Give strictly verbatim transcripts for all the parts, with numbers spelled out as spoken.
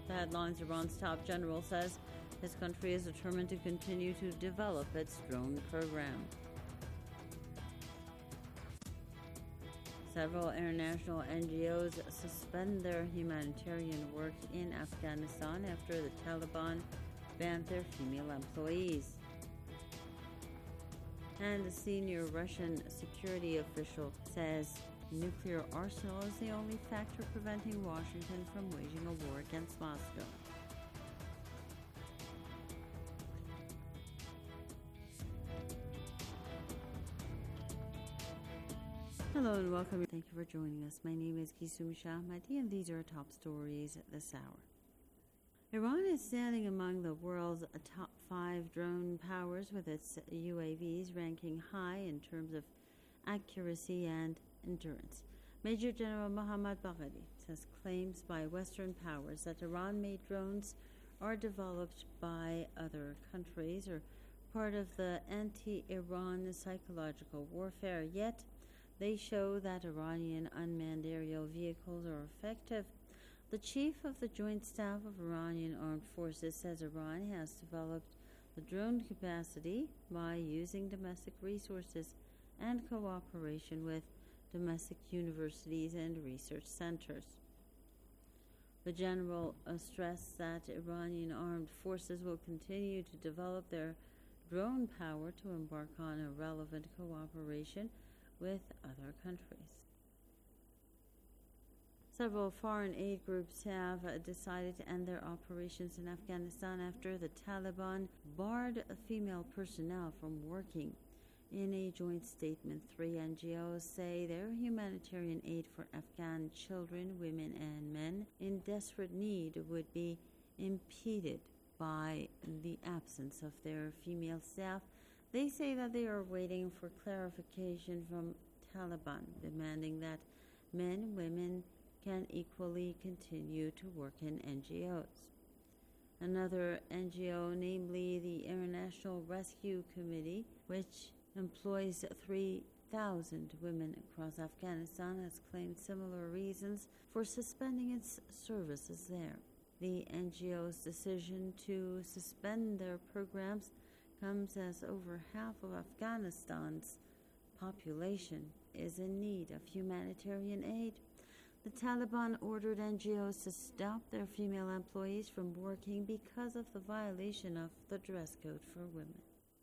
The headlines: Iran's top general says his country is determined to continue to develop its drone program. Several international N G Os suspend their humanitarian work in Afghanistan after the Taliban banned their female employees. And a senior Russian security official says nuclear arsenal is the only factor preventing Washington from waging a war against Moscow. Hello and welcome. Thank you for joining us. My name is Kisum Shahmadi and these are top stories this hour. Iran is standing among the world's top five drone powers, with its U A Vs ranking high in terms of accuracy and endurance. Major General Mohammad Bagheri says claims by Western powers that Iran-made drones are developed by other countries are part of the anti-Iran psychological warfare, yet they show that Iranian unmanned aerial vehicles are effective. The chief of the Joint Staff of Iranian Armed Forces says Iran has developed the drone capacity by using domestic resources and cooperation with domestic universities and research centers. The general uh, stressed that Iranian armed forces will continue to develop their drone power to embark on a relevant cooperation with other countries. Several foreign aid groups have uh, decided to end their operations in Afghanistan after the Taliban barred female personnel from working. In a joint statement, three N G Os say their humanitarian aid for Afghan children, women, and men in desperate need would be impeded by the absence of their female staff. They say that they are waiting for clarification from Taliban, demanding that men and women can equally continue to work in N G Os. Another N G O, namely the International Rescue Committee, which employs three thousand women across Afghanistan, has claimed similar reasons for suspending its services there. The N G O's decision to suspend their programs comes as over half of Afghanistan's population is in need of humanitarian aid. The Taliban ordered N G Os to stop their female employees from working because of the violation of the dress code for women.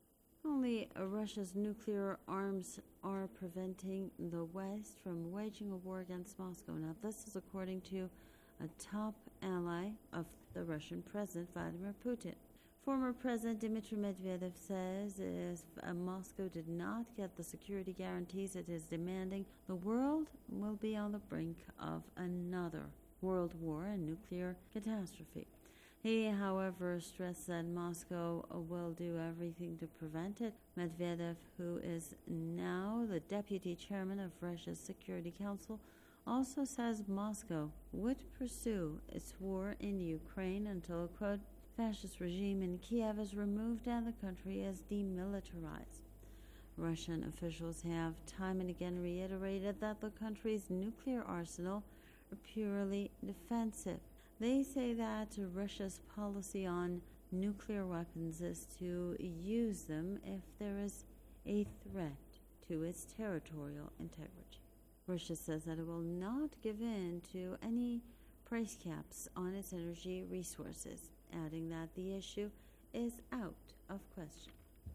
Only Russia's nuclear arms are preventing the West from waging a war against Moscow. Now, this is according to a top ally of the Russian President, Vladimir Putin. Former President Dmitry Medvedev says if Moscow did not get the security guarantees it is demanding, the world will be on the brink of another world war and nuclear catastrophe. He, however, stressed that Moscow will do everything to prevent it. Medvedev, who is now the deputy chairman of Russia's Security Council, also says Moscow would pursue its war in Ukraine until, quote, fascist regime in Kiev is removed and the country is demilitarized. Russian officials have time and again reiterated that the country's nuclear arsenal are purely defensive. They say that Russia's policy on nuclear weapons is to use them if there is a threat to its territorial integrity. Russia says that it will not give in to any price caps on its energy resources, adding that the issue is out of question.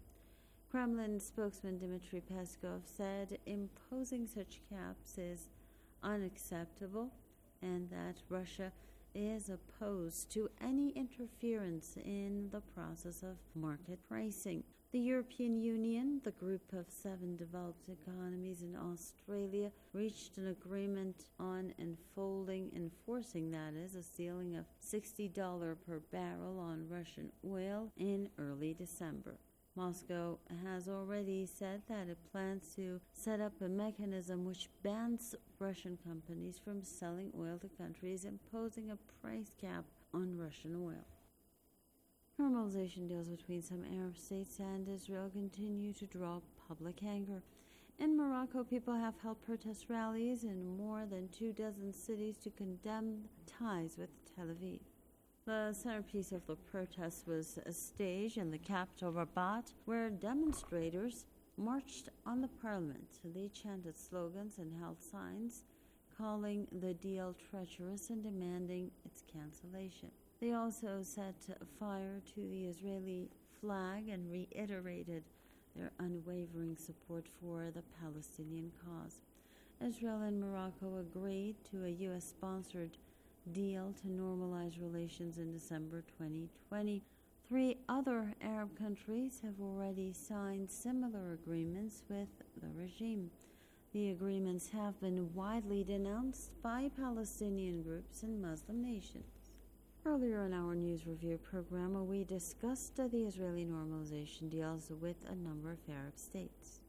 Kremlin spokesman Dmitry Peskov said imposing such caps is unacceptable and that Russia is opposed to any interference in the process of market pricing. The European Union, the group of seven developed economies, in Australia reached an agreement on enfolding, enforcing that is, a ceiling of sixty dollars per barrel on Russian oil in early December. Moscow has already said that it plans to set up a mechanism which bans Russian companies from selling oil to countries imposing a price cap on Russian oil. Normalization deals between some Arab states and Israel continue to draw public anger. In Morocco, people have held protest rallies in more than two dozen cities to condemn ties with Tel Aviv. The centerpiece of the protest was a stage in the capital Rabat, where demonstrators marched on the parliament. They chanted slogans and held signs calling the deal treacherous and demanding its cancellation. They also set fire to the Israeli flag and reiterated their unwavering support for the Palestinian cause. Israel and Morocco agreed to a U S-sponsored deal to normalize relations in December twenty twenty. Three other Arab countries have already signed similar agreements with the regime. The agreements have been widely denounced by Palestinian groups and Muslim nations. Earlier in our news review program, we discussed the Israeli normalization deals with a number of Arab states.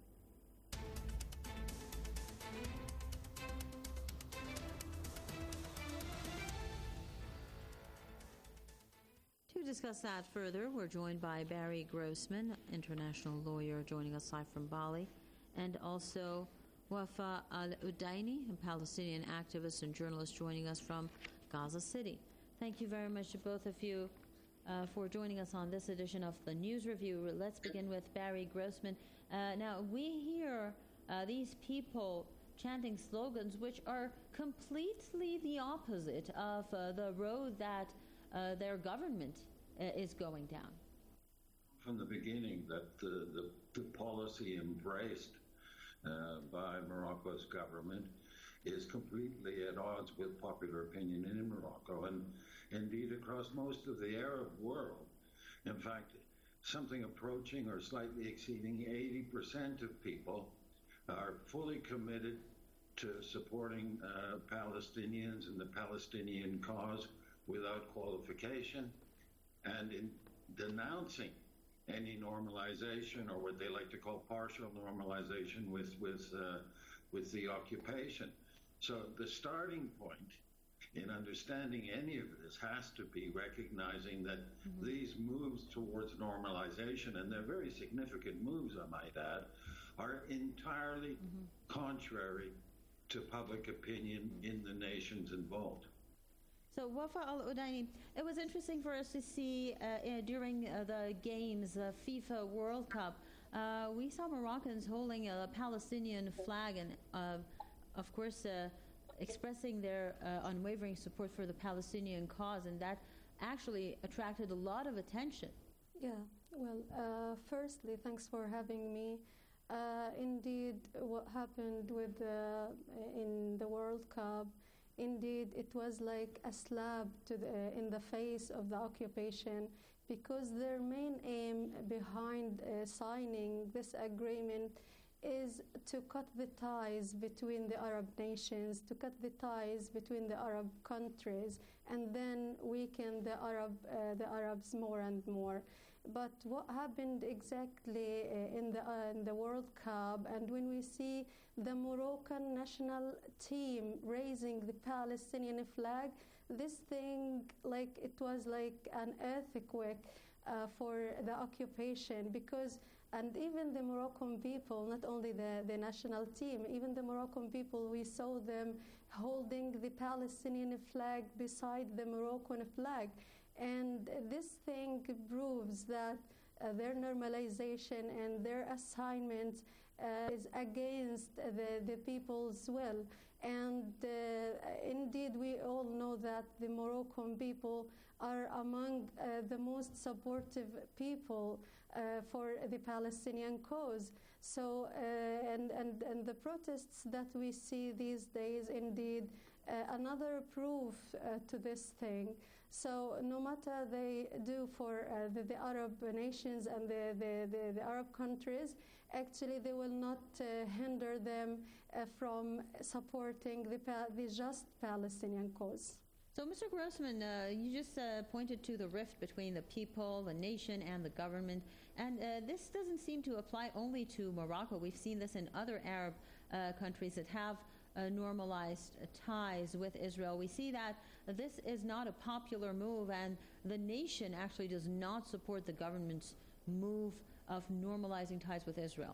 To discuss that further, we're joined by Barry Grossman, international lawyer, joining us live from Bali, and also Wafa Al-Udaini, a Palestinian activist and journalist, joining us from Gaza City. Thank you very much to both of you uh, for joining us on this edition of the News Review. Let's begin with Barry Grossman. Uh, now, we hear uh, these people chanting slogans which are completely the opposite of uh, the road that uh, their government uh, is going down. From the beginning, that the, the, the policy embraced Uh, by Morocco's government is completely at odds with popular opinion in Morocco and indeed across most of the Arab world. In fact, something approaching or slightly exceeding eighty percent of people are fully committed to supporting uh, Palestinians and the Palestinian cause without qualification, and in denouncing any normalization, or what they like to call partial normalization, with with uh, with the occupation. So the starting point in understanding any of this has to be recognizing that mm-hmm. these moves towards normalization, and they're very significant moves, I might add, are entirely mm-hmm. contrary to public opinion in the nations involved. So, Wafa Al-Udaini, it was interesting for us to see uh, uh, during uh, the games, the uh, FIFA World Cup, uh, we saw Moroccans holding a Palestinian flag and, uh, of course, uh, expressing their uh, unwavering support for the Palestinian cause, and that actually attracted a lot of attention. Yeah, well, uh, firstly, thanks for having me. Uh, indeed, what happened with uh, in the World Cup, indeed, it was like a slap to the, uh, in the face of the occupation, because their main aim behind uh, signing this agreement is to cut the ties between the Arab nations, to cut the ties between the Arab countries, and then weaken the Arab, uh, the Arabs more and more. But what happened exactly uh, in the uh, in the World Cup, and when we see the Moroccan national team raising the Palestinian flag, this thing, like, it was like an earthquake uh, for the occupation, because, and even the Moroccan people, not only the, the national team, even the Moroccan people, we saw them holding the Palestinian flag beside the Moroccan flag. And this thing proves that uh, their normalization and their assignment uh, is against the, the people's will. And uh, indeed, we all know that the Moroccan people are among uh, the most supportive people uh, for the Palestinian cause. So, uh, and, and, and the protests that we see these days, indeed, uh, another proof uh, to this thing. So no matter they do for uh, the, the Arab nations and the, the, the, the Arab countries, actually they will not uh, hinder them uh, from supporting the, pa- the just Palestinian cause. So, Mister Grossman, uh, you just uh, pointed to the rift between the people, the nation, and the government. And uh, this doesn't seem to apply only to Morocco. We've seen this in other Arab uh, countries that have Uh, normalized uh, ties with Israel. We see that this is not a popular move, and the nation actually does not support the government's move of normalizing ties with Israel.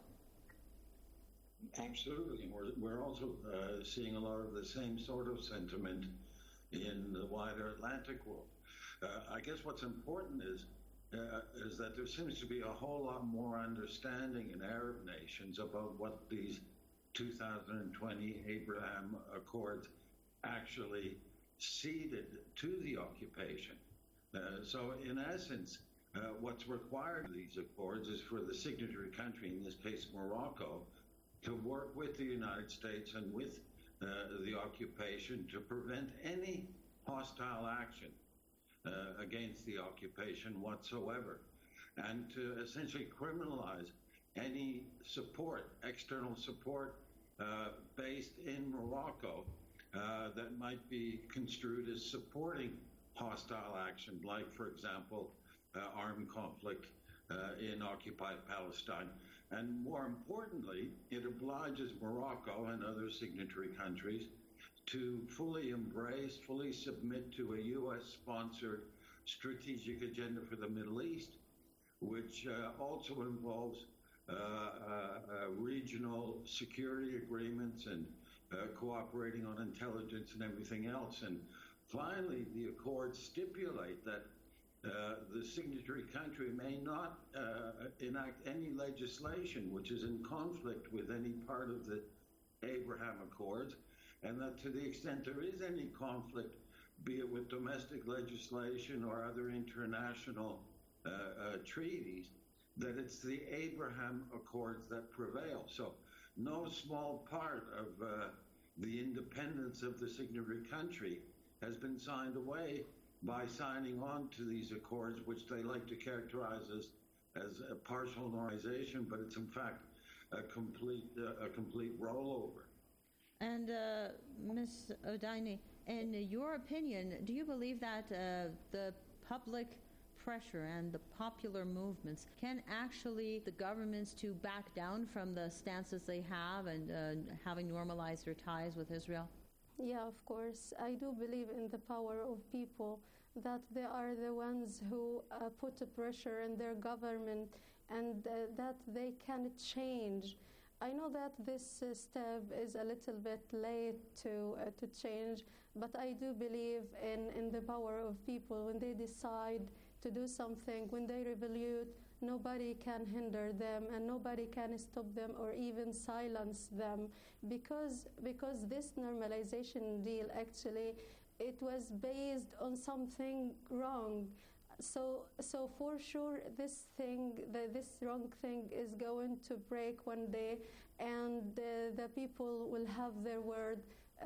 Absolutely. We're, we're also uh, seeing a lot of the same sort of sentiment in the wider Atlantic world. Uh, I guess what's important is uh, is that there seems to be a whole lot more understanding in Arab nations about what these two thousand twenty Abraham Accords actually ceded to the occupation. Uh, so, in essence, uh, what's required of these accords is for the signatory country, in this case Morocco, to work with the United States and with uh, the occupation to prevent any hostile action uh, against the occupation whatsoever, and to essentially criminalize any support, external support uh, based in Morocco uh, that might be construed as supporting hostile action, like, for example, uh, armed conflict uh, in occupied Palestine. And more importantly, it obliges Morocco and other signatory countries to fully embrace, fully submit to a U S-sponsored strategic agenda for the Middle East, which uh, also involves uh, uh, uh, regional security agreements and uh, cooperating on intelligence and everything else. And finally, the accords stipulate that Uh, the signatory country may not uh, enact any legislation which is in conflict with any part of the Abraham Accords, and that to the extent there is any conflict, be it with domestic legislation or other international uh, uh, treaties, that it's the Abraham Accords that prevail. So no small part of uh, the independence of the signatory country has been signed away by signing on to these accords, which they like to characterize as, as a partial normalization, but it's in fact a complete uh, a complete rollover. And uh, Miz Odaini, in your opinion, do you believe that uh, the public pressure and the popular movements can actually the governments to back down from the stances they have and uh, having normalized their ties with Israel? Yeah, of course. I do believe in the power of people, that they are the ones who uh, put the pressure in their government, and uh, that they can change. I know that this uh, step is a little bit late to uh, to change, but I do believe in, in the power of people. When they decide to do something, when they revolute, nobody can hinder them and nobody can stop them or even silence them, because because this normalization deal, actually, it was based on something wrong. So so for sure this thing, the, this wrong thing is going to break one day, and uh, the people will have their word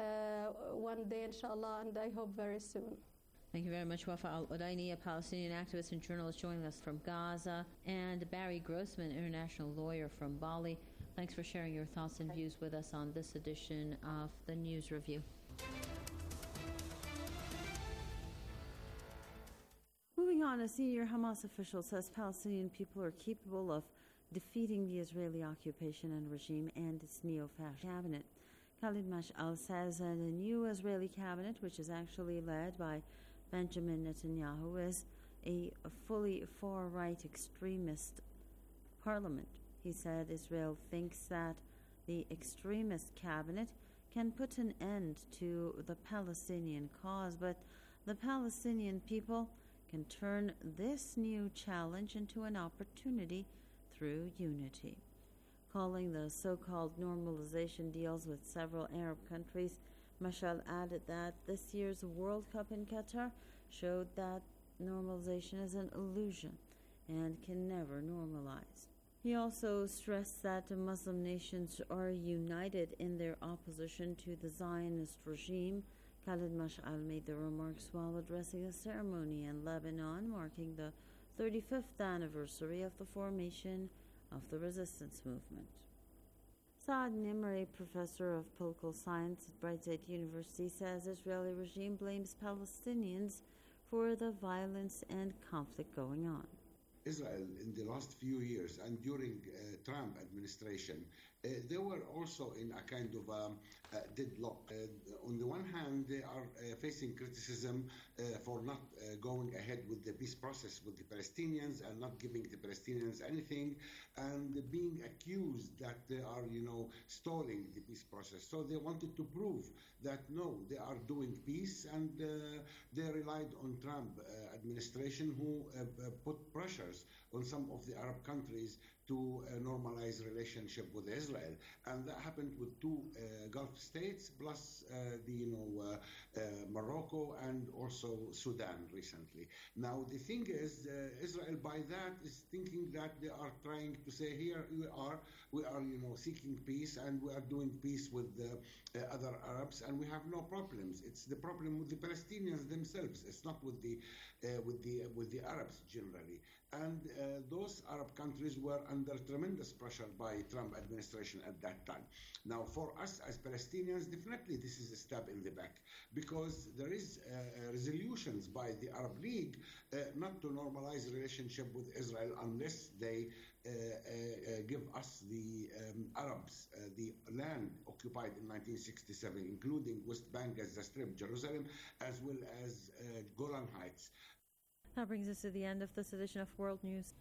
uh, one day, inshallah, and I hope very soon. Thank you very much, Wafa Al-Odaini, a Palestinian activist and journalist joining us from Gaza, and Barry Grossman, international lawyer from Bali. Thanks for sharing your thoughts and views with us on this edition of the News Review. Moving on, a senior Hamas official says Palestinian people are capable of defeating the Israeli occupation and regime and its neo-fascist cabinet. Khalid Mash'al says that the new Israeli cabinet, which is actually led by Benjamin Netanyahu, is a fully far-right extremist parliament. He said Israel thinks that the extremist cabinet can put an end to the Palestinian cause, but the Palestinian people can turn this new challenge into an opportunity through unity. Calling the so-called normalization deals with several Arab countries, Mashal added that this year's World Cup in Qatar showed that normalization is an illusion and can never normalize. He also stressed that the Muslim nations are united in their opposition to the Zionist regime. Khalid Mash'al made the remarks while addressing a ceremony in Lebanon marking the thirty-fifth anniversary of the formation of the resistance movement. Saad Nimri, professor of political science at Breitseid University, says Israeli regime blames Palestinians for the violence and conflict going on. Israel in the last few years and during uh, Trump administration uh, they were also in a kind of um, uh, deadlock. Uh, on the one hand, they are uh, facing criticism uh, for not uh, going ahead with the peace process with the Palestinians and not giving the Palestinians anything, and being accused that they are, you know, stalling the peace process. So they wanted to prove that no, they are doing peace, and uh, they relied on Trump uh, administration, who uh, uh, put pressures on some of the Arab countries to uh, normalize relationship with Israel, and that happened with two uh, Gulf states, plus uh, the you know uh, uh, Morocco and also Sudan recently. Now the thing is, uh, Israel by that is thinking that they are trying to say, here we are, we are you know seeking peace, and we are doing peace with the uh, other Arabs, and we have no problems. It's the problem with the Palestinians themselves. It's not with the uh, with the with the Arabs generally. And uh, those Arab countries were under tremendous pressure by Trump administration at that time. Now, for us as Palestinians, definitely this is a stab in the back, because there is uh, resolutions by the Arab League uh, not to normalize relationship with Israel unless they uh, uh, give us the um, Arabs uh, the land occupied in nineteen sixty-seven, including West Bank, Gaza Strip, Jerusalem, as well as uh, Golan Heights. That brings us to the end of this edition of World News.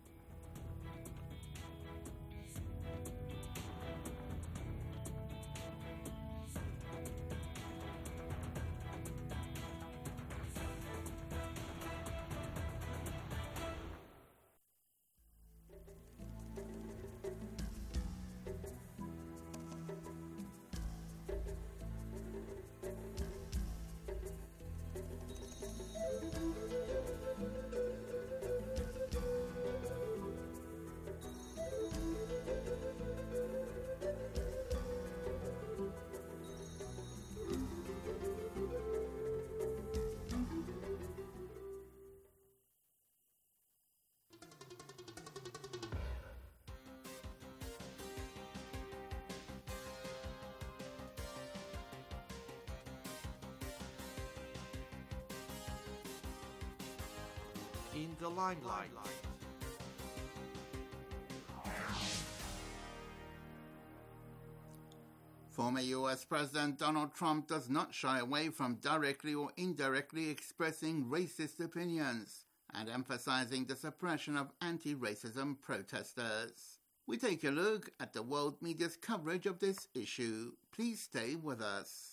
In the limelight. Former U S President Donald Trump does not shy away from directly or indirectly expressing racist opinions and emphasizing the suppression of anti-racism protesters. We take a look at the world media's coverage of this issue. Please stay with us.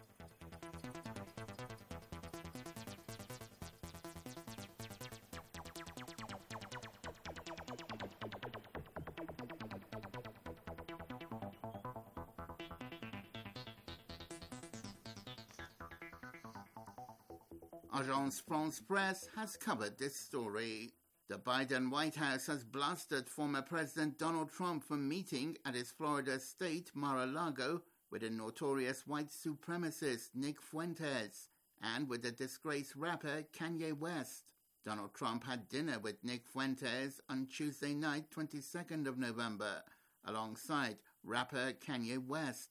Agence France-Presse has covered this story. The Biden White House has blasted former President Donald Trump for meeting at his Florida state Mar-a-Lago with a notorious white supremacist Nick Fuentes and with the disgraced rapper Kanye West. Donald Trump had dinner with Nick Fuentes on Tuesday night, twenty-second of November, alongside rapper Kanye West.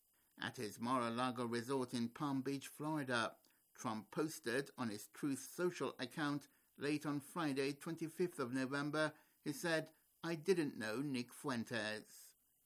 At his Mar-a-Lago resort in Palm Beach, Florida, Trump posted on his Truth Social account late on Friday, twenty-fifth of November, he said, "I didn't know Nick Fuentes."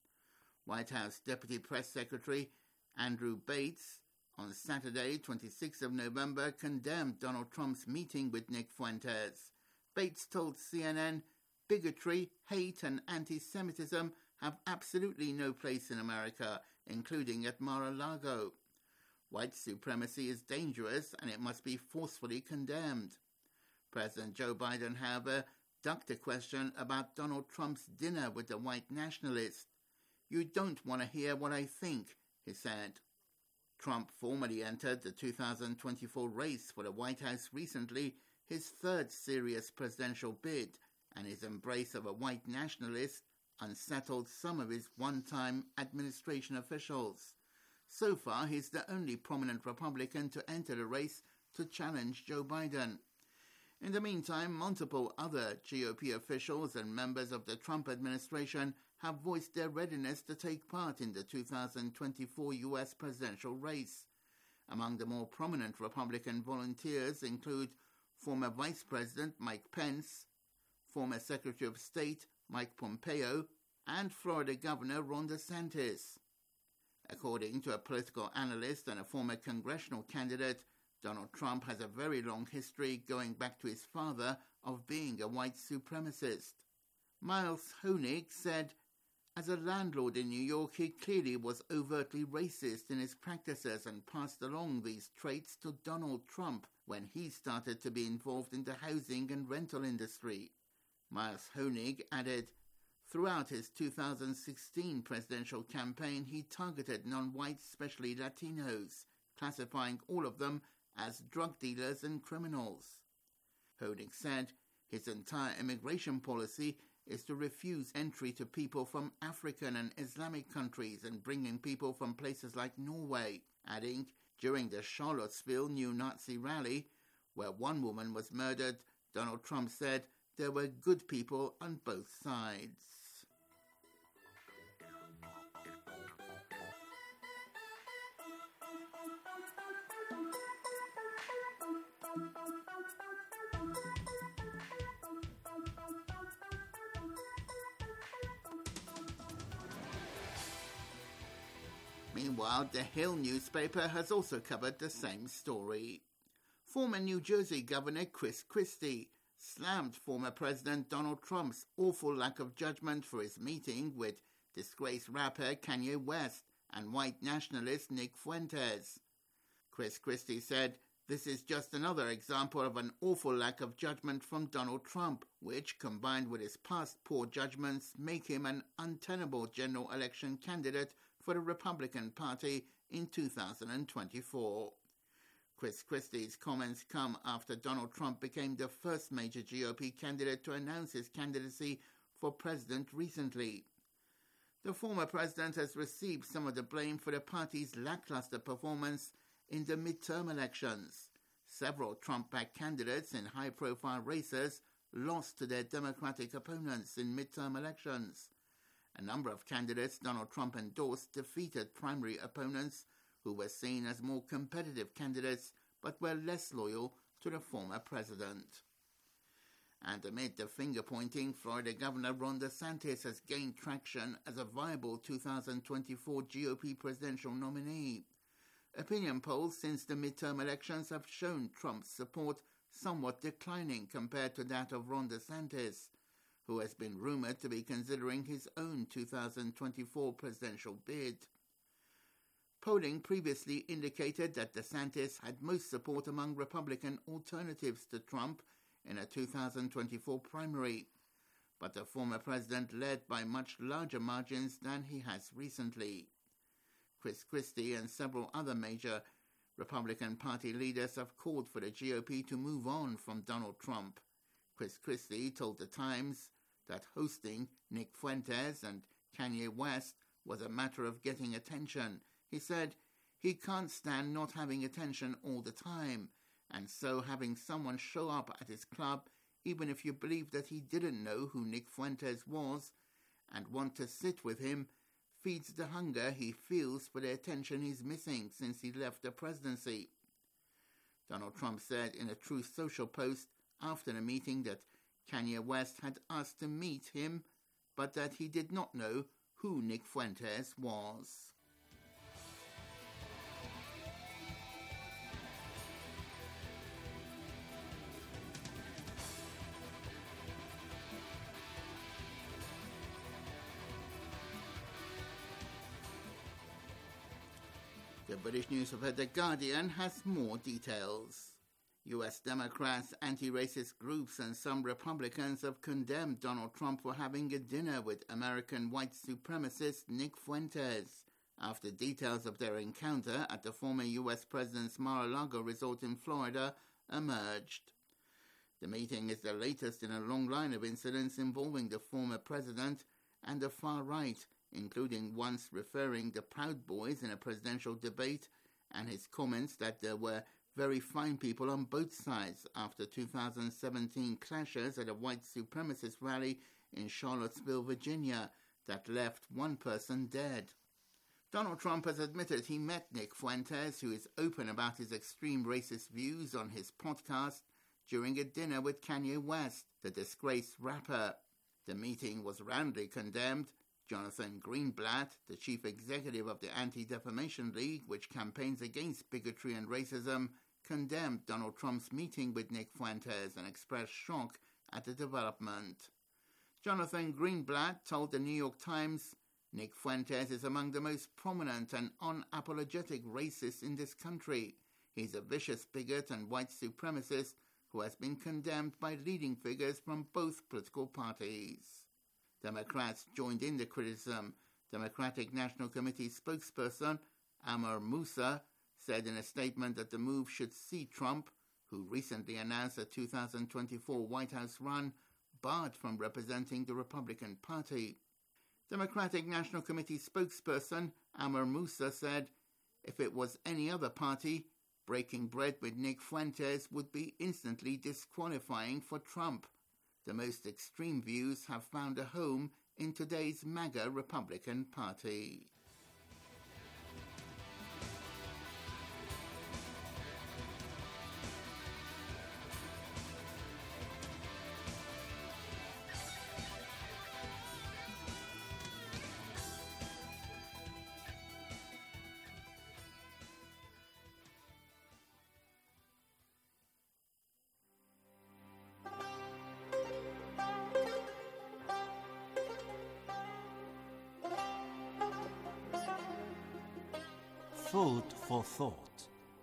White House Deputy Press Secretary Andrew Bates on Saturday, twenty-sixth of November, condemned Donald Trump's meeting with Nick Fuentes. Bates told C N N, "Bigotry, hate and anti-Semitism have absolutely no place in America, including at Mar-a-Lago. White supremacy is dangerous and it must be forcefully condemned." President Joe Biden, however, ducked a question about Donald Trump's dinner with the white nationalist. "You don't want to hear what I think," he said. Trump formally entered the two thousand twenty-four race for the White House recently, his third serious presidential bid, and his embrace of a white nationalist unsettled some of his one-time administration officials. So far, he's the only prominent Republican to enter the race to challenge Joe Biden. In the meantime, multiple other G O P officials and members of the Trump administration have voiced their readiness to take part in the two thousand twenty-four U S presidential race. Among the more prominent Republican volunteers include former Vice President Mike Pence, former Secretary of State Mike Pompeo, and Florida Governor Ron DeSantis. According to a political analyst and a former congressional candidate, Donald Trump has a very long history going back to his father of being a white supremacist. Miles Honig said, as a landlord in New York, he clearly was overtly racist in his practices and passed along these traits to Donald Trump when he started to be involved in the housing and rental industry. Miles Honig added, throughout his two thousand sixteen presidential campaign, he targeted non-whites, especially Latinos, classifying all of them as drug dealers and criminals. Honig said his entire immigration policy is to refuse entry to people from African and Islamic countries and bring in people from places like Norway, adding, during the Charlottesville neo-Nazi rally, where one woman was murdered, Donald Trump said there were good people on both sides. Meanwhile, The Hill newspaper has also covered the same story. Former New Jersey Governor Chris Christie slammed former President Donald Trump's awful lack of judgment for his meeting with disgraced rapper Kanye West and white nationalist Nick Fuentes. Chris Christie said, "This is just another example of an awful lack of judgment from Donald Trump, which, combined with his past poor judgments, make him an untenable general election candidate for the Republican Party in two thousand twenty-four. Chris Christie's comments come after Donald Trump became the first major G O P candidate to announce his candidacy for president recently. The former president has received some of the blame for the party's lackluster performance in the midterm elections. Several Trump-backed candidates in high-profile races lost to their Democratic opponents in midterm elections. A number of candidates Donald Trump endorsed defeated primary opponents who were seen as more competitive candidates but were less loyal to the former president. And amid the finger-pointing, Florida Governor Ron DeSantis has gained traction as a viable two thousand twenty-four G O P presidential nominee. Opinion polls since the midterm elections have shown Trump's support somewhat declining compared to that of Ron DeSantis, who has been rumored to be considering his own two thousand twenty-four presidential bid. Polling previously indicated that DeSantis had most support among Republican alternatives to Trump in a two thousand twenty-four primary, but the former president led by much larger margins than he has recently. Chris Christie and several other major Republican Party leaders have called for the G O P to move on from Donald Trump. Chris Christie told The Times that hosting Nick Fuentes and Kanye West was a matter of getting attention. He said he can't stand not having attention all the time, and so having someone show up at his club, even if you believe that he didn't know who Nick Fuentes was and want to sit with him, feeds the hunger he feels for the attention he's missing since he left the presidency. Donald Trump said in a Truth Social post after the meeting that Kanye West had asked to meet him, but that he did not know who Nick Fuentes was. The British newspaper The Guardian has more details. U S Democrats, anti-racist groups and some Republicans have condemned Donald Trump for having a dinner with American white supremacist Nick Fuentes after details of their encounter at the former U S president's Mar-a-Lago resort in Florida emerged. The meeting is the latest in a long line of incidents involving the former president and the far right, including once referring the Proud Boys in a presidential debate and his comments that there were very fine people on both sides after two thousand seventeen clashes at a white supremacist rally in Charlottesville, Virginia, that left one person dead. Donald Trump has admitted he met Nick Fuentes, who is open about his extreme racist views, on his podcast during a dinner with Kanye West, the disgraced rapper. The meeting was roundly condemned. Jonathan Greenblatt, the chief executive of the Anti-Defamation League, which campaigns against bigotry and racism, condemned Donald Trump's meeting with Nick Fuentes and expressed shock at the development. Jonathan Greenblatt told the New York Times, Nick Fuentes is among the most prominent and unapologetic racists in this country. He's a vicious bigot and white supremacist who has been condemned by leading figures from both political parties. Democrats joined in the criticism. Democratic National Committee spokesperson Amr Moussa said in a statement that the move should see Trump, who recently announced a two thousand twenty-four White House run, barred from representing the Republican Party. Democratic National Committee spokesperson Amr Moussa said, if it was any other party, breaking bread with Nick Fuentes would be instantly disqualifying for Trump. The most extreme views have found a home in today's MAGA Republican Party. Food for thought.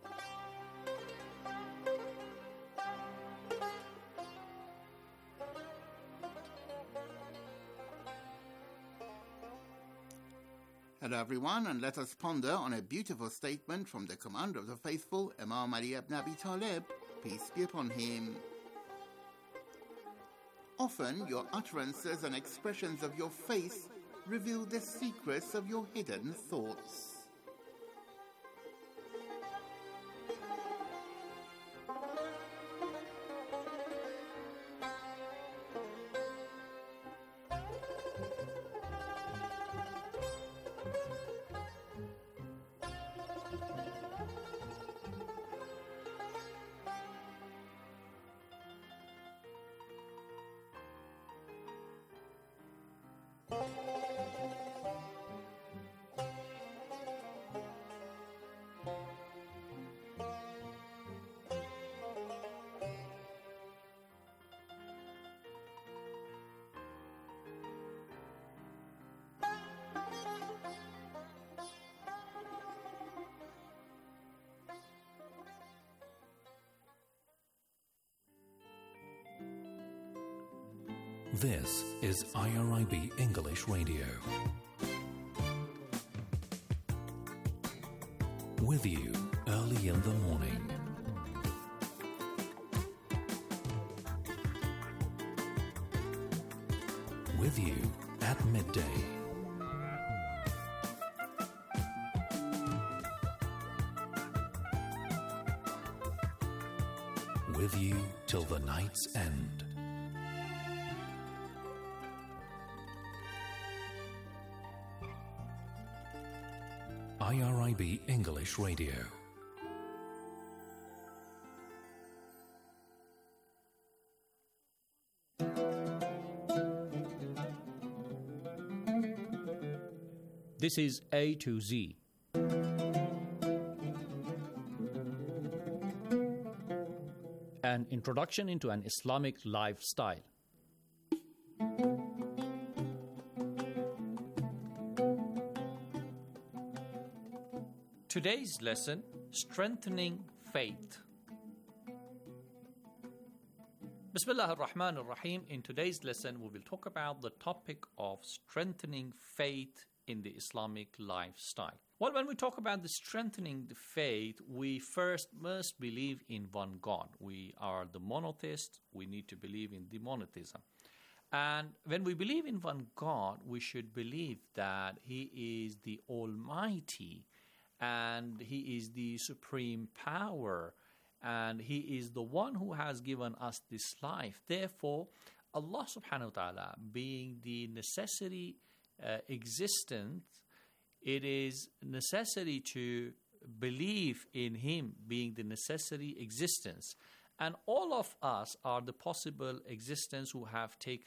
Hello everyone, and let us ponder on a beautiful statement from the Commander of the Faithful, Imam Ali ibn Abi Talib, peace be upon him. Often your utterances and expressions of your face reveal the secrets of your hidden thoughts. This is I R I B English Radio. With you early in the morning. With you at midday. With you till the night's end. I R I B English Radio. This is A to Z. An introduction into an Islamic lifestyle. Today's lesson, Strengthening Faith. Bismillah ar-Rahman ar-Rahim. In today's lesson, we will talk about the topic of strengthening faith in the Islamic lifestyle. Well, when we talk about the strengthening the faith, we first must believe in one God. We are the monotheists. We need to believe in the monotheism. And when we believe in one God, we should believe that He is the Almighty, and He is the supreme power, and He is the one who has given us this life. Therefore, Allah subhanahu wa ta'ala, being the necessary uh, existence, it is necessary to believe in Him being the necessary existence. And all of us are the possible existence who have taken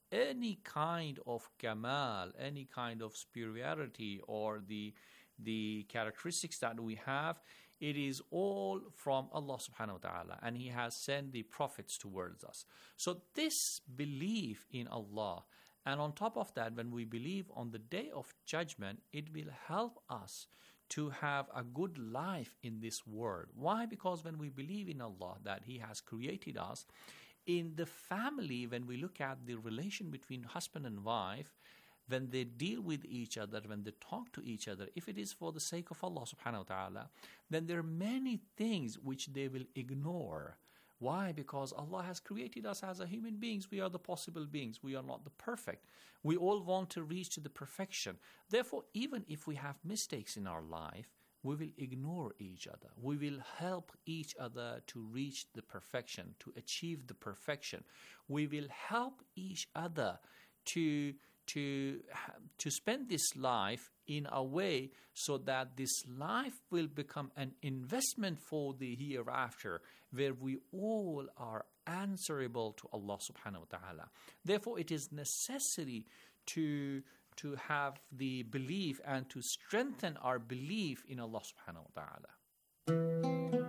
any kind of kamal, any kind of superiority or the the characteristics that we have, it is all from Allah subhanahu wa ta'ala, and He has sent the prophets towards us. So this belief in Allah, and on top of that, when we believe on the day of judgment, it will help us to have a good life in this world. Why? Because when we believe in Allah, that He has created us, in the family, when we look at the relation between husband and wife, when they deal with each other, when they talk to each other, if it is for the sake of Allah subhanahu wa ta'ala, then there are many things which they will ignore. Why? Because Allah has created us as a human beings. We are the possible beings. We are not the perfect. We all want to reach to the perfection. Therefore, even if we have mistakes in our life, we will ignore each other. We will help each other to reach the perfection, to achieve the perfection. We will help each other to to to spend this life in a way so that this life will become an investment for the hereafter, where we all are answerable to Allah subhanahu wa ta'ala. Therefore, it is necessary to to have the belief and to strengthen our belief in Allah subhanahu wa ta'ala.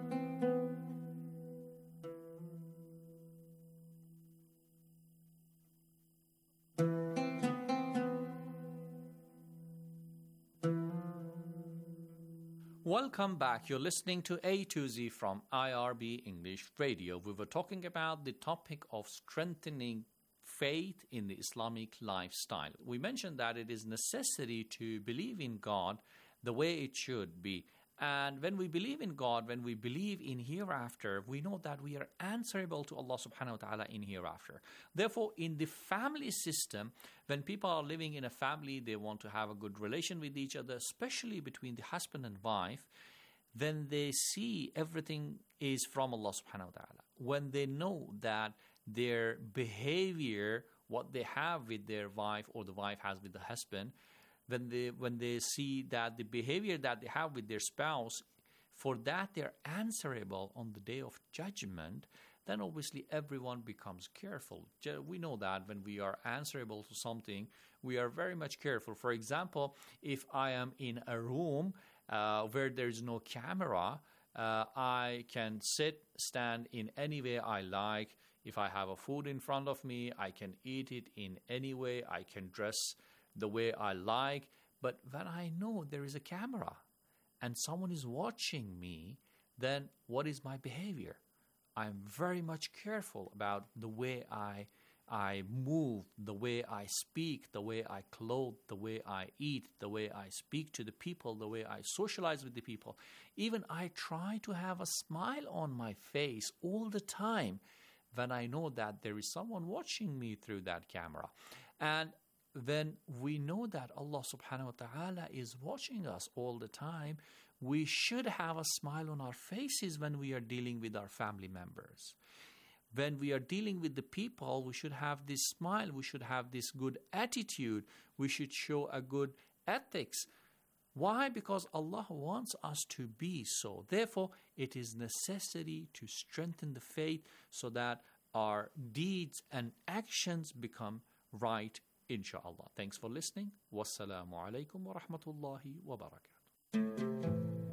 Welcome back. You're listening to A to Z from I R B English Radio. We were talking about the topic of strengthening faith in the Islamic lifestyle. We mentioned that it is necessary to believe in God the way it should be. And when we believe in God, when we believe in hereafter, we know that we are answerable to Allah subhanahu wa ta'ala in hereafter. Therefore, in the family system, when people are living in a family, they want to have a good relation with each other, especially between the husband and wife. When they see everything is from Allah subhanahu wa ta'ala, when they know that their behavior, what they have with their wife or the wife has with the husband, When they when they see that the behavior that they have with their spouse, for that they're answerable on the day of judgment, then obviously everyone becomes careful. We know that when we are answerable to something, we are very much careful. For example, if I am in a room uh, where there's no camera, uh, I can sit, stand in any way I like. If I have a food in front of me, I can eat it in any way. I can dress the way I like. But when I know there is a camera and someone is watching me, then what is my behavior? I'm very much careful about the way I I move, the way I speak, the way I clothe, the way I eat, the way I speak to the people, the way I socialize with the people. Even I try to have a smile on my face all the time when I know that there is someone watching me through that camera. And when we know that Allah subhanahu wa ta'ala is watching us all the time, we should have a smile on our faces when we are dealing with our family members. When we are dealing with the people, we should have this smile, we should have this good attitude, we should show a good ethics. Why? Because Allah wants us to be so. Therefore, it is necessary to strengthen the faith so that our deeds and actions become right, inshallah. Thanks for listening. Wassalamu alaikum wa rahmatullahi wa barakatuh.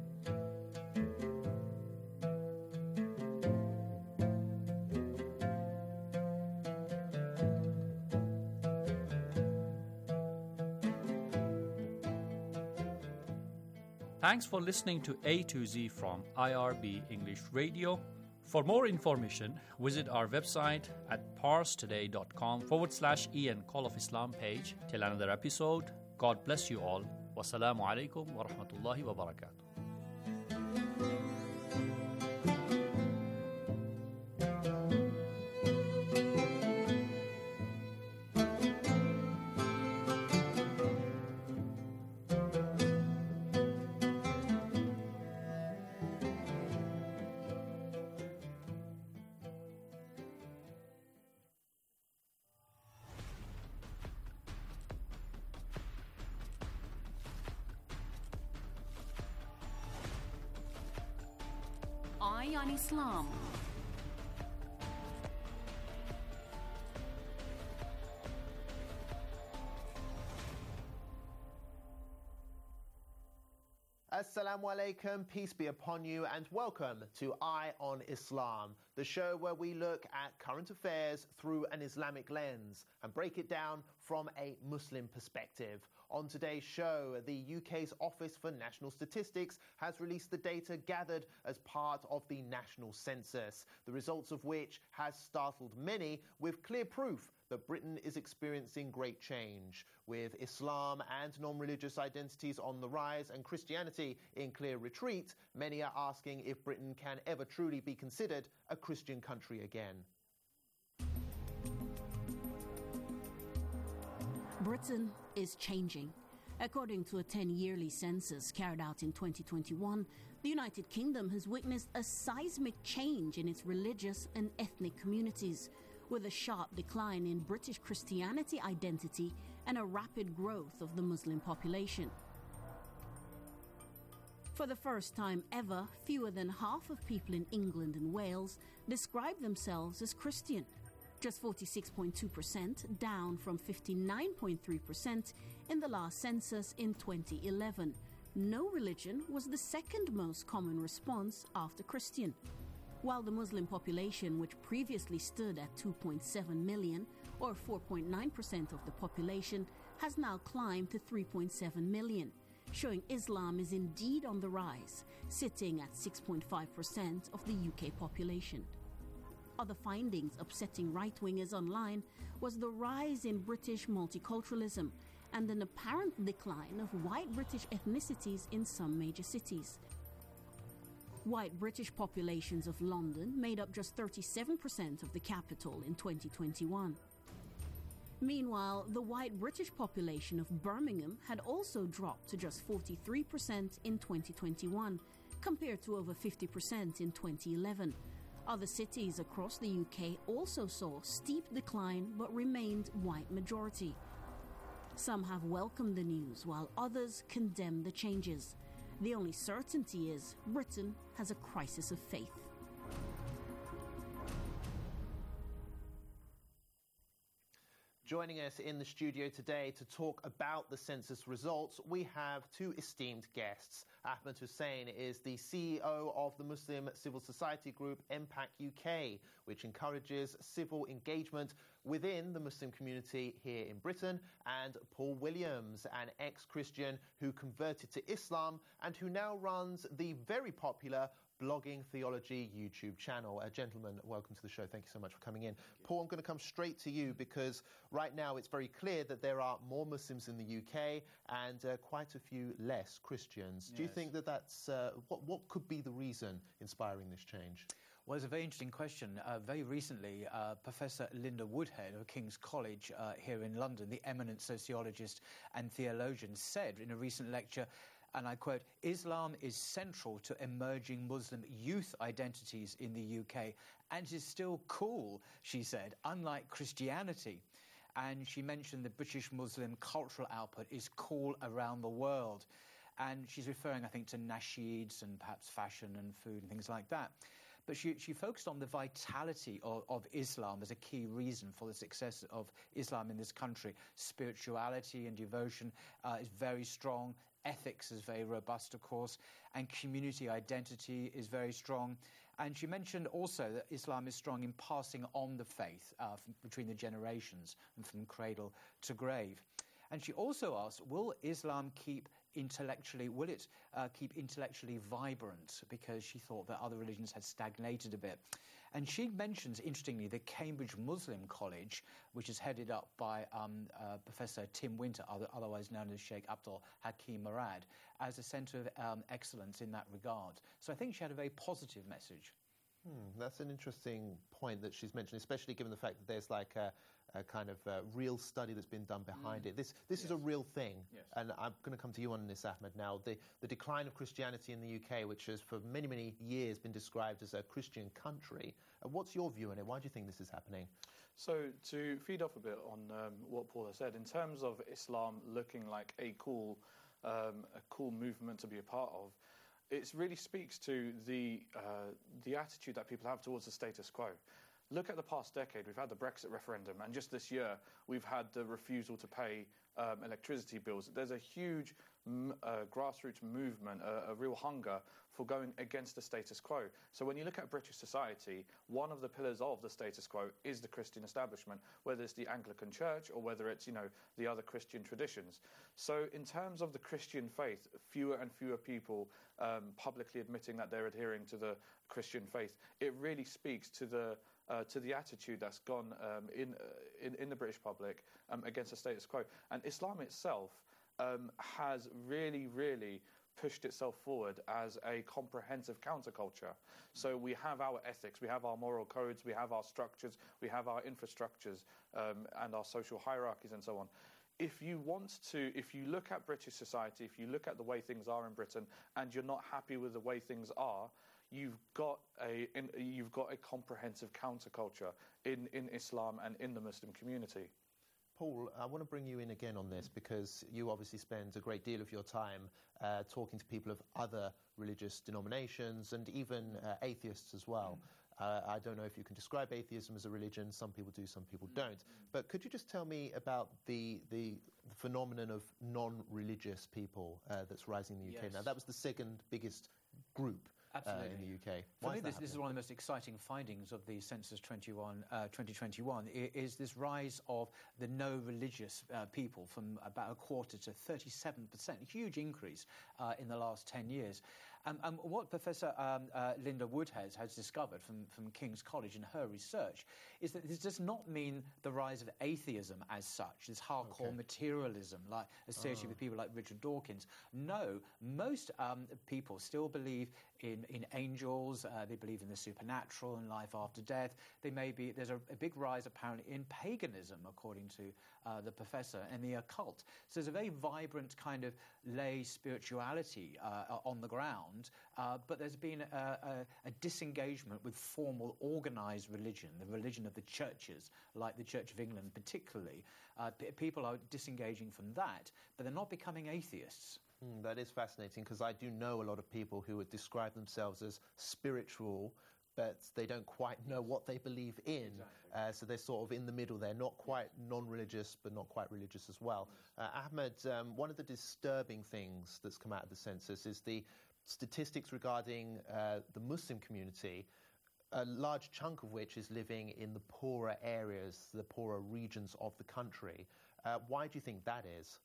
Thanks for listening to A to Z from I R B English Radio. For more information, visit our website at parstoday.com forward slash Ian Call of Islam page. Till another episode, God bless you all. Wassalamu alaikum wa rahmatullahi wa barakatuh. Eye on Islam. Assalamu alaikum, peace be upon you, and welcome to Eye on Islam, the show where we look at current affairs through an Islamic lens and break it down from a Muslim perspective. On today's show, the U K's Office for National Statistics has released the data gathered as part of the national census, the results of which has startled many, with clear proof that Britain is experiencing great change. With Islam and non-religious identities on the rise and Christianity in clear retreat, many are asking if Britain can ever truly be considered a Christian country again. Britain is changing. According to a ten-yearly census carried out in twenty twenty-one, the United Kingdom has witnessed a seismic change in its religious and ethnic communities, with a sharp decline in British Christianity identity and a rapid growth of the Muslim population. For the first time ever, fewer than half of people in England and Wales describe themselves as Christian. Just forty-six point two percent, down from fifty-nine point three percent in the last census in twenty eleven. No religion was the second most common response after Christian. While the Muslim population, which previously stood at two point seven million, or four point nine percent of the population, has now climbed to three point seven million, showing Islam is indeed on the rise, sitting at six point five percent of the U K population. Other findings upsetting right-wingers online was the rise in British multiculturalism and an apparent decline of white British ethnicities in some major cities. White British populations of London made up just thirty-seven percent of the capital in twenty twenty-one. Meanwhile, the white British population of Birmingham had also dropped to just forty-three percent in twenty twenty-one, compared to over fifty percent in twenty eleven. Other cities across the U K also saw steep decline but remained white majority. Some have welcomed the news, while others condemn the changes. The only certainty is Britain has a crisis of faith. Joining us in the studio today to talk about the census results, we have two esteemed guests. Ahmed Hussein is the C E O of the Muslim civil society group Impact U K, which encourages civil engagement within the Muslim community here in Britain, and Paul Williams, an ex-Christian who converted to Islam and who now runs the very popular Blogging Theology YouTube channel. Uh, gentlemen, welcome to the show. Thank you so much for coming in. Paul, I'm going to come straight to you because right now it's very clear that there are more Muslims in the U K and uh, quite a few less Christians. Yes. Do you think that that's, uh, what, what could be the reason inspiring this change? Well, it's a very interesting question. Uh, very recently, uh, Professor Linda Woodhead of King's College uh, here in London, the eminent sociologist and theologian, said in a recent lecture, and I quote, "Islam is central to emerging Muslim youth identities in the U K and is still cool," she said, "unlike Christianity." And she mentioned the British Muslim cultural output is cool around the world. And she's referring, I think, to nasheeds and perhaps fashion and food and things like that. But she, she focused on the vitality of, of Islam as a key reason for the success of Islam in this country. Spirituality and devotion uh, is very strong. Ethics is very robust, of course, and community identity is very strong. And she mentioned also that Islam is strong in passing on the faith uh, from, between the generations and from cradle to grave. And she also asked, will Islam keep intellectually, will it uh, keep intellectually vibrant? Because she thought that other religions had stagnated a bit. And she mentions, interestingly, the Cambridge Muslim College, which is headed up by um, uh, Professor Tim Winter, other, otherwise known as Sheikh Abdul Hakim Murad, as a centre of um, excellence in that regard. So I think she had a very positive message. Hmm, that's an interesting point that she's mentioned, especially given the fact that there's like a, a kind of uh, real study that's been done behind mm. it. This this yes. is a real thing. Yes. And I'm going to come to you on this, Ahmed, now. The, the decline of Christianity in the U K, which has for many, many years been described as a Christian country. Uh, what's your view on it? Why do you think this is happening? So to feed off a bit on um, what Paul has said, in terms of Islam looking like a cool, um, a cool movement to be a part of, it really speaks to the uh, the attitude that people have towards the status quo. Look at the past decade. We've had the Brexit referendum, and just this year we've had the refusal to pay um, electricity bills. There's a huge m- uh, grassroots movement, a, a real hunger for going against the status quo. So when you look at British society, one of the pillars of the status quo is the Christian establishment, whether it's the Anglican Church or whether it's, you know, the other Christian traditions. So in terms of the Christian faith, fewer and fewer people um, publicly admitting that they're adhering to the Christian faith. It really speaks to the uh, to the attitude that's gone um, in, uh, in in the British public um, against the status quo. And Islam itself um, has really, really pushed itself forward as a comprehensive counterculture. So we have our ethics, we have our moral codes, we have our structures, we have our infrastructures um, and our social hierarchies and so on. If you want to, if you look at British society, if you look at the way things are in Britain and you're not happy with the way things are, you've got a in, you've got a comprehensive counterculture in, in Islam and in the Muslim community. Paul, I want to bring you in again on this because you obviously spend a great deal of your time uh, talking to people of other religious denominations and even uh, atheists as well. Mm. Uh, I don't know if you can describe atheism as a religion. Some people do, some people mm. don't. But could you just tell me about the the, the phenomenon of non-religious people uh, that's rising in the U K yes. now? That was the second biggest group. Absolutely. Uh, in the U K. For Why me, is that this, this is one of the most exciting findings of the Census twenty-one, uh, twenty twenty-one, I- is this rise of the no-religious uh, people from about a quarter to thirty-seven percent, a huge increase uh, in the last ten years. Um, um, what Professor um, uh, Linda Woodhead has discovered from, from King's College in her research is that this does not mean the rise of atheism as such, this hardcore okay. materialism like associated oh. with people like Richard Dawkins. No, most um, people still believe in, in angels, uh, they believe in the supernatural and life after death. They may be, there's a, a big rise apparently in paganism, according to uh, the professor, and the occult. So there's a very vibrant kind of lay spirituality uh, on the ground, uh, but there's been a, a, a disengagement with formal organised religion, the religion of the churches, like the Church of England particularly. Uh, p- people are disengaging from that, but they're not becoming atheists. Mm, that is fascinating because I do know a lot of people who would describe themselves as spiritual, but they don't quite know what they believe in. Exactly. Uh, so they're sort of in the middle. They're not quite non-religious, but not quite religious as well. Uh, Ahmed, um, one of the disturbing things that's come out of the census is the statistics regarding uh, the Muslim community, a large chunk of which is living in the poorer areas, the poorer regions of the country. Uh, why do you think that is?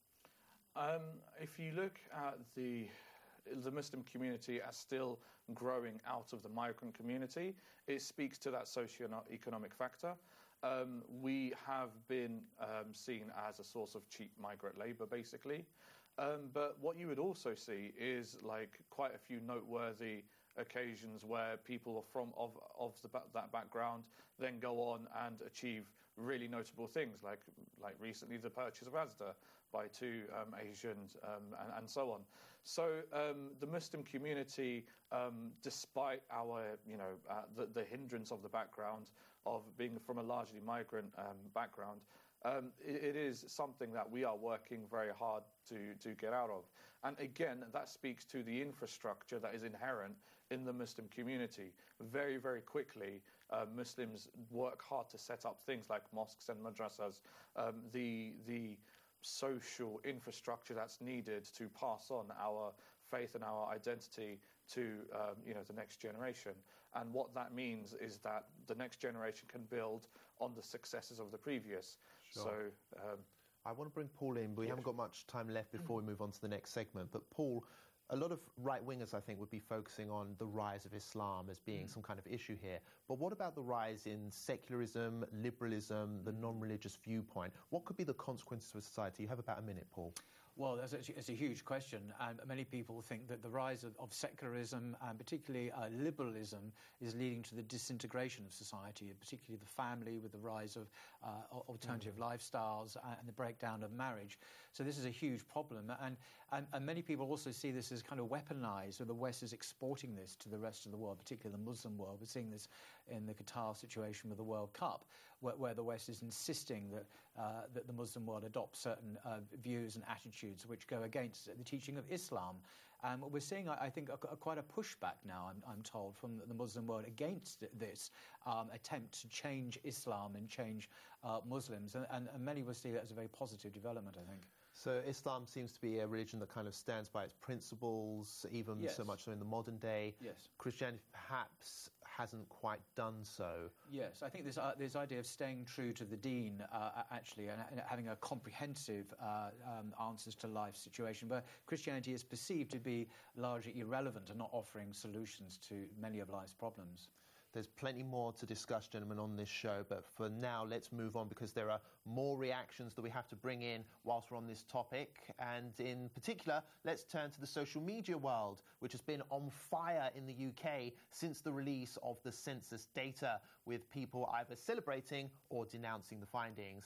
Um, if you look at the the Muslim community as still growing out of the migrant community, it speaks to that socio-economic factor. Um, we have been um, seen as a source of cheap migrant labour, basically. Um, but what you would also see is like quite a few noteworthy occasions where people from of of the, that background then go on and achieve really notable things, like like recently the purchase of Asda by two um, Asians um, and, and so on. So um, the Muslim community, um, despite our you know uh, the, the hindrance of the background of being from a largely migrant um, background, um, it, it is something that we are working very hard to to get out of. And again, that speaks to the infrastructure that is inherent in the Muslim community. Very, very quickly, uh, Muslims work hard to set up things like mosques and madrasas, um, the the social infrastructure that's needed to pass on our faith and our identity to um, you know the next generation. And what that means is that the next generation can build on the successes of the previous. Sure. So. Um, I want to bring Paul in, but we yeah. haven't got much time left before we move on to the next segment. But Paul, a lot of right-wingers, I think, would be focusing on the rise of Islam as being mm. some kind of issue here. But what about the rise in secularism, liberalism, the non-religious viewpoint? What could be the consequences for society? You have about a minute, Paul. Well, that's a, it's a huge question, and many people think that the rise of, of secularism and particularly uh, liberalism is leading to the disintegration of society, and particularly the family with the rise of uh, alternative mm. lifestyles and the breakdown of marriage. So this is a huge problem, and, and, and many people also see this as kind of weaponized, so the West is exporting this to the rest of the world, particularly the Muslim world. We're seeing this in the Qatar situation with the World Cup, where, where the West is insisting that, uh, that the Muslim world adopt certain uh, views and attitudes which go against the teaching of Islam. Um, we're seeing, I think, a, a, quite a pushback now, I'm, I'm told, from the Muslim world against this um, attempt to change Islam and change uh, Muslims, and, and, and many will see that as a very positive development, I think. So Islam seems to be a religion that kind of stands by its principles, even Yes. so much so in the modern day. Yes. Christianity perhaps hasn't quite done so. Yes, I think this uh, this idea of staying true to the deen, uh, actually, and, and having a comprehensive uh, um, answers to life's situation, where Christianity is perceived to be largely irrelevant and not offering solutions to many of life's problems. There's plenty more to discuss, gentlemen, on this show, but for now, let's move on because there are more reactions that we have to bring in whilst we're on this topic. And in particular, let's turn to the social media world, which has been on fire in the U K since the release of the census data, with people either celebrating or denouncing the findings.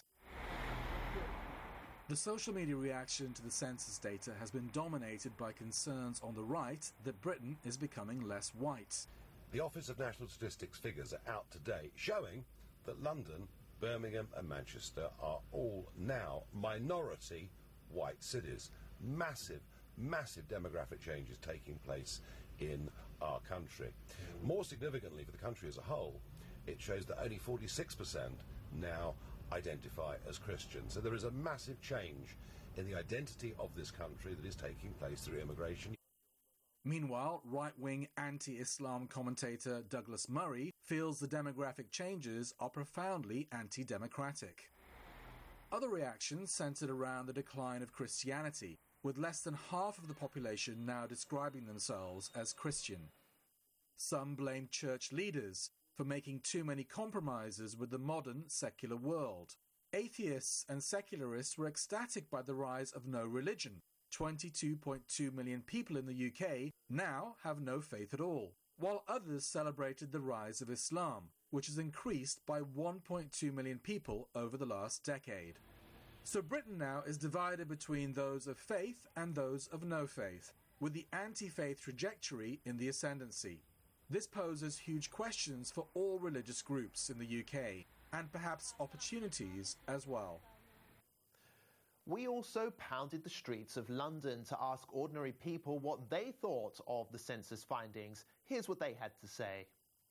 The social media reaction to the census data has been dominated by concerns on the right that Britain is becoming less white. The Office of National Statistics figures are out today showing that London, Birmingham and Manchester are all now minority white cities. Massive, massive demographic changes taking place in our country. More significantly for the country as a whole, it shows that only forty-six percent now identify as Christian. So there is a massive change in the identity of this country that is taking place through immigration. Meanwhile, right-wing anti-Islam commentator Douglas Murray feels the demographic changes are profoundly anti-democratic. Other reactions centred around the decline of Christianity, with less than half of the population now describing themselves as Christian. Some blame church leaders for making too many compromises with the modern secular world. Atheists and secularists were ecstatic by the rise of no religion. twenty-two point two million people in the U K now have no faith at all, while others celebrated the rise of Islam, which has increased by one point two million people over the last decade. So Britain now is divided between those of faith and those of no faith, with the anti-faith trajectory in the ascendancy. This poses huge questions for all religious groups in the U K, and perhaps opportunities as well. We also pounded the streets of London to ask ordinary people what they thought of the census findings. Here's what they had to say.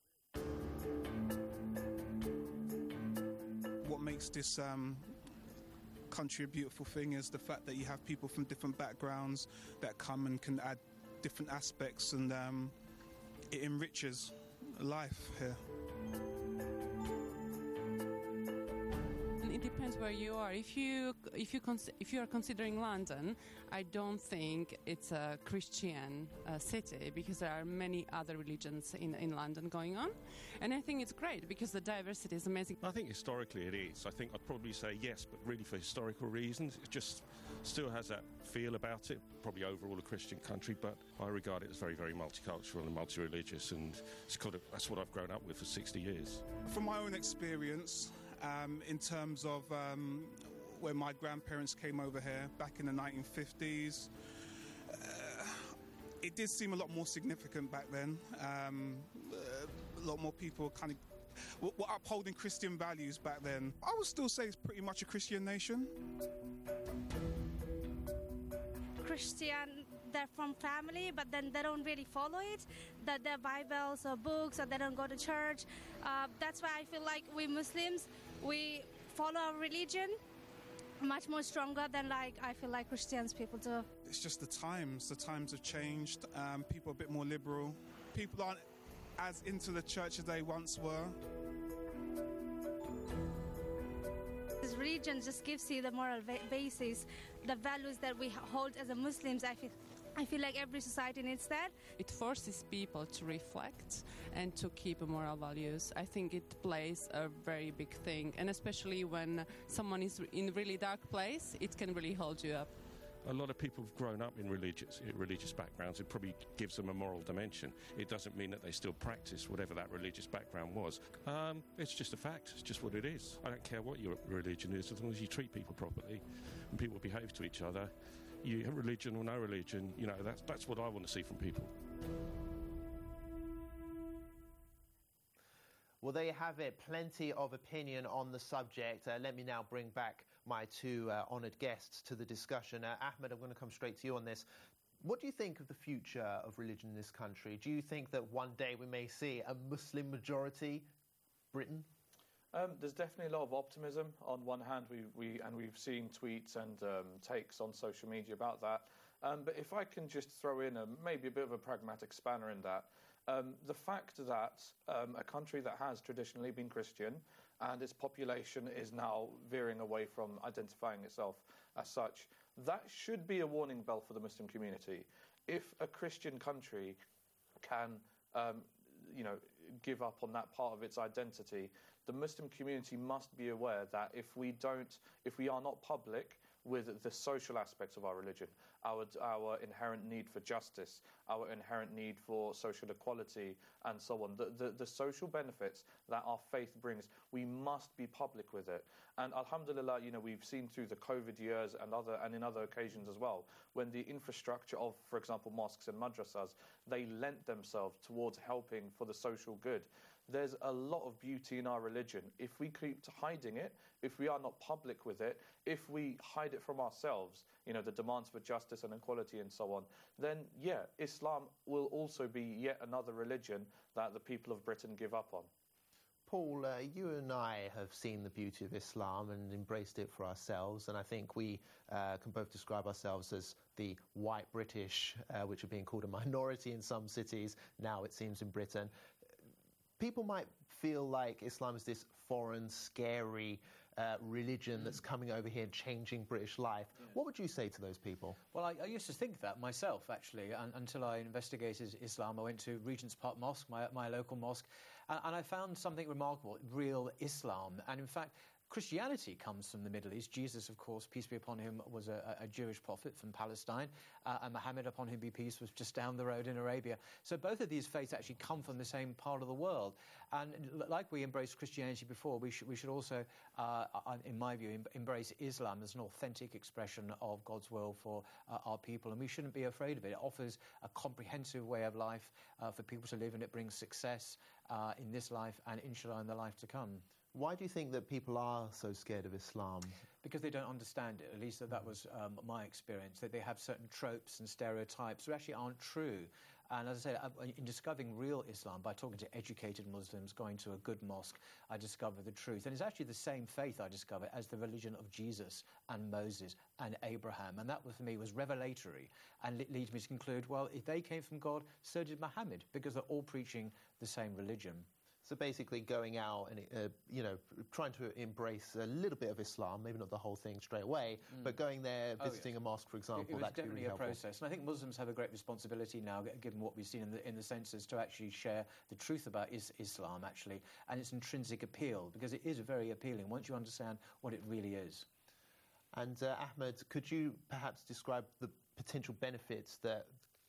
What makes this um, country a beautiful thing is the fact that you have people from different backgrounds that come and can add different aspects, and um, it enriches life here. It depends where you are. If you if you cons- if you are considering London, I don't think it's a Christian uh, city, because there are many other religions in, in London going on, and I think it's great because the diversity is amazing. I think historically it is. I think I'd probably say yes, but really for historical reasons. It just still has that feel about it. Probably overall a Christian country, but I regard it as very, very multicultural and multi-religious, and it's kind of, that's what I've grown up with for sixty years. From my own experience, Um, in terms of um, when my grandparents came over here back in the nineteen fifties, uh, it did seem a lot more significant back then. Um, uh, a lot more people kind of were, were upholding Christian values back then. I would still say it's pretty much a Christian nation. Christian, they're from family, but then they don't really follow it, that their Bibles or books, or they don't go to church. Uh, that's why I feel like we Muslims, we follow our religion much more stronger than like I feel like Christians people do. It's just the times. The times have changed. Um, people are a bit more liberal. People aren't as into the church as they once were. This religion just gives you the moral va- basis, the values that we hold as a Muslims. I feel, I feel like every society needs that. It forces people to reflect and to keep moral values. I think it plays a very big thing, and especially when someone is in a really dark place, it can really hold you up. A lot of people have grown up in religious religious backgrounds. It probably gives them a moral dimension. It doesn't mean that they still practice whatever that religious background was. Um, it's just a fact. It's just what it is. I don't care what your religion is, as long as you treat people properly and people behave to each other. You have religion or no religion, you know, that's, that's what I want to see from people. Well, there you have it. Plenty of opinion on the subject. Uh, let me now bring back my two uh, honoured guests to the discussion. Uh, Ahmed, I'm going to come straight to you on this. What do you think of the future of religion in this country? Do you think that one day we may see a Muslim majority Britain? Um, there's definitely a lot of optimism. On one hand, we, we and we've seen tweets and um, takes on social media about that. Um, but if I can just throw in a, maybe a bit of a pragmatic spanner in that, um, the fact that um, a country that has traditionally been Christian and its population is now veering away from identifying itself as such, that should be a warning bell for the Muslim community. If a Christian country can, um, you know, give up on that part of its identity, the Muslim community must be aware that if we don't, if we are not public with the social aspects of our religion, our our inherent need for justice, our inherent need for social equality, and so on, the, the, the social benefits that our faith brings, we must be public with it. And alhamdulillah, you know, we've seen through the COVID years and other and in other occasions as well, when the infrastructure of, for example, mosques and madrasas, they lent themselves towards helping for the social good. There's a lot of beauty in our religion. If we keep hiding it, if we are not public with it, if we hide it from ourselves, you know, the demands for justice and equality and so on, then, yeah, Islam will also be yet another religion that the people of Britain give up on. Paul, uh, you and I have seen the beauty of Islam and embraced it for ourselves, and I think we uh, can both describe ourselves as the white British, uh, which are being called a minority in some cities, now it seems in Britain. People might feel like Islam is this foreign, scary uh, religion that's coming over here and changing British life. Yeah. What would you say to those people? Well, I, I used to think that myself, actually, and, until I investigated Islam. I went to Regent's Park Mosque, my, my local mosque, and, and I found something remarkable, real Islam. And in fact, Christianity comes from the Middle East. Jesus, of course, peace be upon him, was a, a Jewish prophet from Palestine, uh, and Muhammad, upon him be peace, was just down the road in Arabia. So both of these faiths actually come from the same part of the world. And like we embraced Christianity before, we should, we should also, uh, in my view, em- embrace Islam as an authentic expression of God's will for uh, our people. And we shouldn't be afraid of it. It offers a comprehensive way of life uh, for people to live, and it brings success uh, in this life and, inshallah, in the life to come. Why do you think that people are so scared of Islam? Because they don't understand it. At least that, that was um, my experience, that they have certain tropes and stereotypes that actually aren't true. And as I said, in discovering real Islam, by talking to educated Muslims, going to a good mosque, I discovered the truth. And it's actually the same faith I discovered as the religion of Jesus and Moses and Abraham. And that, for me, was revelatory and leads me to conclude, well, if they came from God, so did Muhammad, because they're all preaching the same religion. So basically going out and, uh, you know, trying to embrace a little bit of Islam, maybe not the whole thing straight away, mm. but going there, visiting oh, yes. a mosque, for example, it, it was that could definitely be really a helpful. process. And I think Muslims have a great responsibility now, given what we've seen in the, in the census, to actually share the truth about is, Islam, actually, and its intrinsic appeal, because it is very appealing once you understand what it really is. And uh, Ahmed, could you perhaps describe the potential benefits that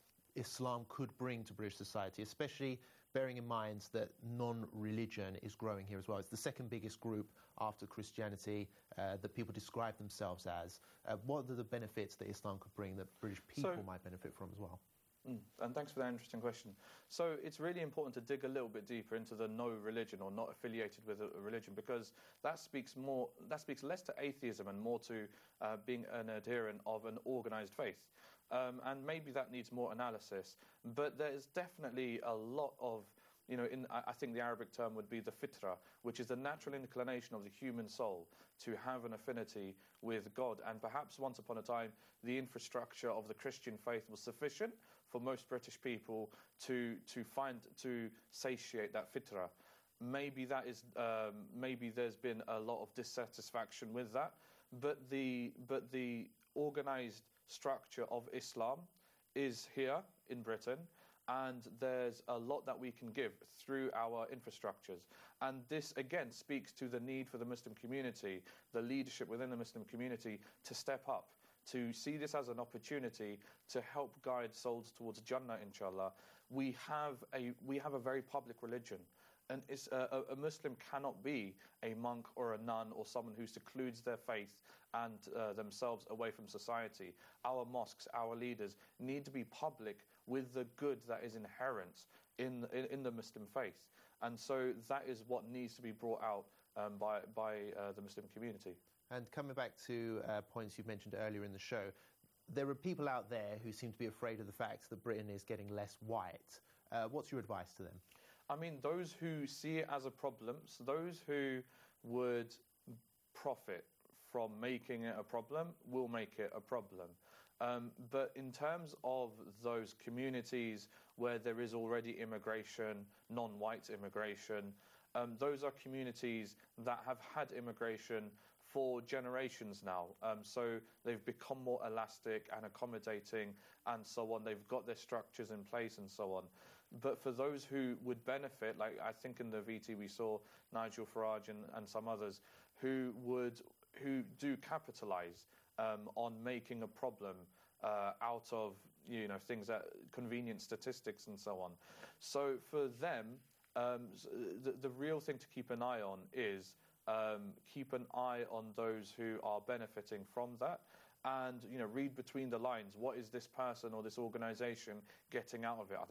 Islam could bring to British society, especially bearing in mind that non-religion is growing here as well? It's the second biggest group after Christianity uh, that people describe themselves as. Uh, what are the benefits that Islam could bring that British people so, might benefit from as well? Mm, and thanks for that interesting question. So it's really important to dig a little bit deeper into the no religion or not affiliated with a religion, because that speaks more, that speaks less to atheism and more to uh, being an adherent of an organised faith. Um, and maybe that needs more analysis. But there's definitely a lot of, you know, in, I think the Arabic term would be the fitra, which is the natural inclination of the human soul to have an affinity with God. And perhaps once upon a time, the infrastructure of the Christian faith was sufficient for most British people to to find, to satiate that fitra. Maybe that is, um, maybe there's been a lot of dissatisfaction with that. But the but the organised structure of Islam is here in Britain, and there's a lot that we can give through our infrastructures. And this again speaks to the need for the Muslim community, the leadership within the Muslim community, to step up, to see this as an opportunity to help guide souls towards Jannah, inshallah. We have a we have a very public religion. And it's, uh, a, a Muslim cannot be a monk or a nun or someone who secludes their faith and uh, themselves away from society. Our mosques, our leaders need to be public with the good that is inherent in in, in the Muslim faith. And so that is what needs to be brought out um, by, by uh, the Muslim community. And coming back to uh, points you mentioned earlier in the show, there are people out there who seem to be afraid of the fact that Britain is getting less white. Uh, what's your advice to them? I mean, those who see it as a problem, so those who would profit from making it a problem will make it a problem. Um, but in terms of those communities where there is already immigration, non-white immigration, um, those are communities that have had immigration for generations now. Um, so they've become more elastic and accommodating and so on. They've got their structures in place and so on. But for those who would benefit, like I think in the V T we saw Nigel Farage and, and some others who would who do capitalise um, on making a problem uh, out of you know things that convenient statistics and so on. So for them, um, the, the real thing to keep an eye on is um, keep an eye on those who are benefiting from that. And you know, read between the lines. What is this person or this organisation getting out of it?